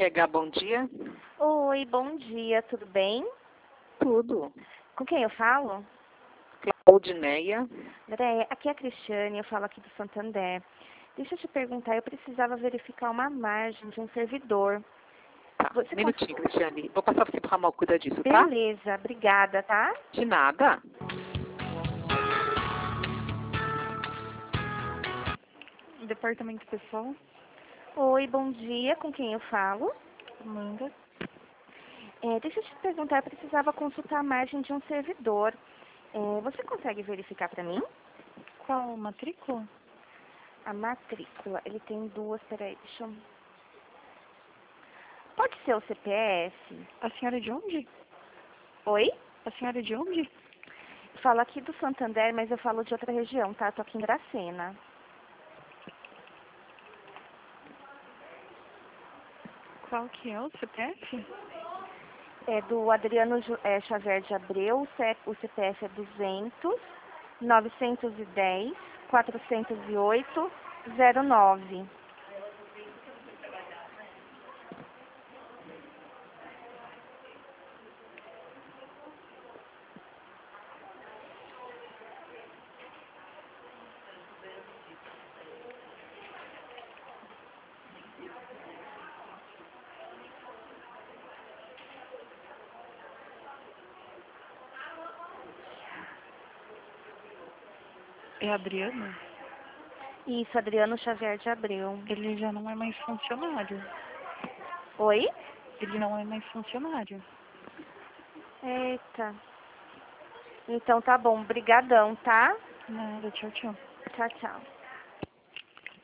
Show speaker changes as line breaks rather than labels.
RH, bom dia.
Oi, bom dia, tudo bem?
Tudo.
Com quem eu falo?
Claudineia.
Andréia, aqui é a Cristiane, eu falo aqui do Santander. Deixa eu te perguntar, eu precisava verificar uma margem de um servidor.
Tá,
Você
minutinho, Cristiane. Vou passar você pro ramal cuida disso, tá?
Beleza, obrigada, tá?
De nada.
Departamento pessoal,
Oi, bom dia, com quem eu falo?
Amanda.
Deixa eu te perguntar, eu precisava consultar a margem de um servidor. Você consegue verificar para mim?
Qual matrícula?
A matrícula, ele tem duas, peraí, deixa eu... Pode ser o CPF?
A senhora é de onde?
Oi?
A senhora é de onde?
Falo aqui do Santander, mas eu falo de outra região, tá? Tô aqui em Dracena.
Qual que é o CPF?
É do Adriano Xavier de Abreu, o CPF é 200 910 408 09.
É Adriano?
Isso, Adriano Xavier de Abreu.
Ele já não é mais funcionário.
Oi?
Ele não é mais funcionário.
Eita. Então tá bom, brigadão, tá?
Nada, tchau, tchau.
Tchau, tchau.